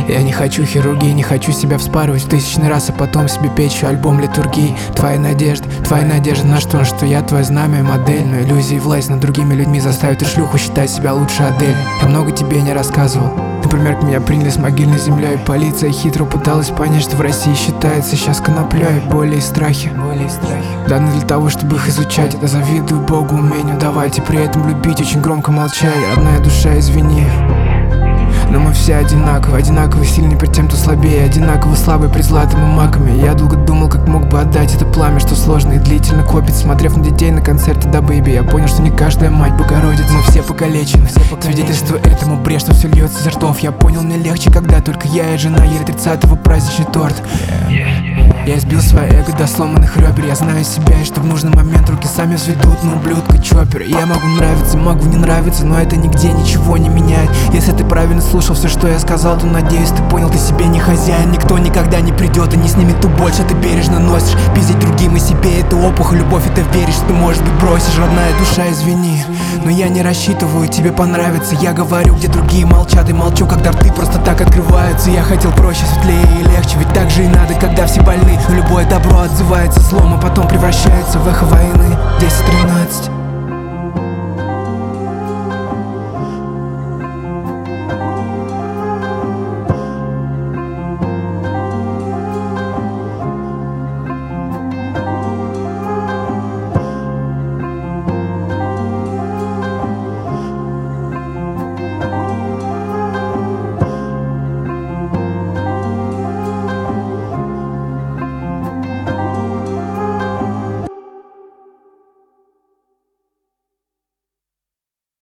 Я не хочу хирургии, не хочу себя вспарывать в тысячный раз, а потом себе печь альбом литургии. Твоя надежда на что я твое знамя и модель. Но иллюзии власть над другими людьми заставит и шлюху считать себя лучше Адель. Я много тебе не рассказывал. Например, меня приняли с могильной землей. Полиция хитро пыталась понять, что в России считается сейчас коноплей. Боли и страхи даны для того, чтобы их изучать. Это завидую Богу умению давать и при этом любить, очень громко молчать. Родная душа, извини, но мы все одинаковы сильны перед тем, кто слабее, одинаково слабы перед златом и маками. Я долго думал, как мог бы отдать это пламя, что сложно и длительно копится. Смотрев на детей на концерте Да Бэйби, я понял, что не каждая мать Богородица, но все покалечены. Свидетельство этому бред, что все льется изо ртов. Я понял, мне легче, когда только я и жена ели 30-го праздничный торт. Я избил свое эго до сломанных ребер. Я знаю себя, и что в нужный момент руки сами взведут на ублюдка чоппер. Я могу нравиться, могу не нравиться, но это нигде ничего не меняет. Если ты правильно слушал все, что я сказал, то надеюсь, ты понял, ты себе не хозяин. Никто никогда не придет и не снимет ту боль, что ты бережно носишь. Пиздить другим и себе — это опухоль, любовь, и ты веришь, что ты, может быть, бросишь. Родная душа, извини, но я не рассчитываю тебе понравится. Я говорю, где другие молчат, и молчу, когда рты просто так открываются. Я хотел проще, светлее и легче, ведь так же и надо, когда все больны. Но любое добро отзывается злом, а потом превращается в эхо войны. 10-13